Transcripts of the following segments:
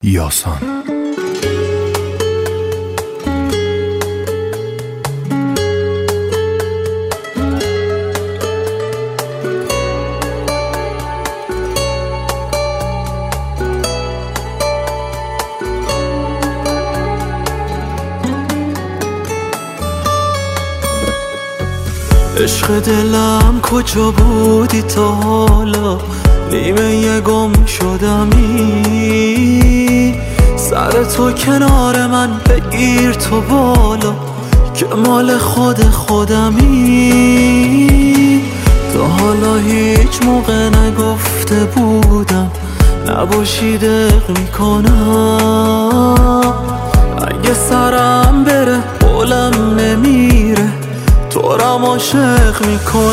یاسان. عشق دلم کجا بودی تا حالا؟ نیمه گم شدمی، سر تو کنار من بگیر تو بالا که مال خودمی. تا حالا هیچ موقع نگفته بودم نباشی دق میکنم. اگه سرم بره بولم نمیره تو رم عاشق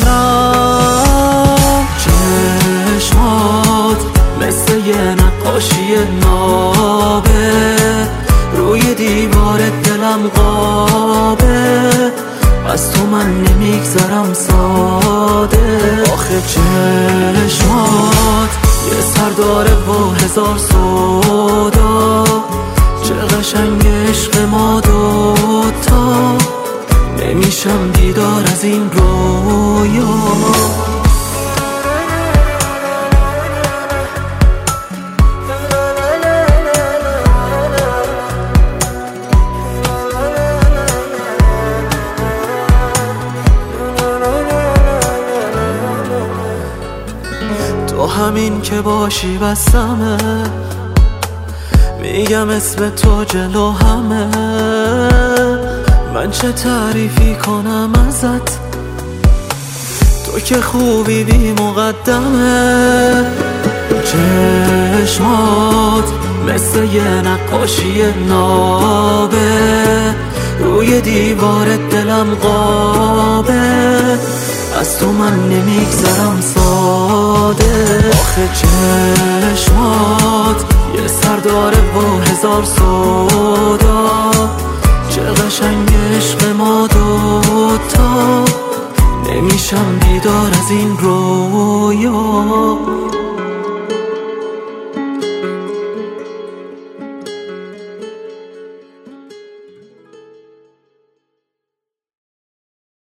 میکنم. چشمات مثل یه نقاشی نابه، روی دیوار دلم قابه، از تو من نمیگذرم ساده. آخه چشمات یه سر داره و هزار سودا، چه قشنگ عشق ما دوتا، نمیشم بیدار از این رویا. تو همین که باشی بسمه، میگم اسم تو جلو همه، من چه تعریفی کنم ازت، تو که خوبی بی مقدمه. چشمات مثل یه نقاشی نابه، روی دیوار دلم قابه، از تو من نمیگذرم ساده. آخه چشمات یه سر داره و هزار سودا، چه قشنگ عشق ما دوتا، نمیشم بیدار از این رویا.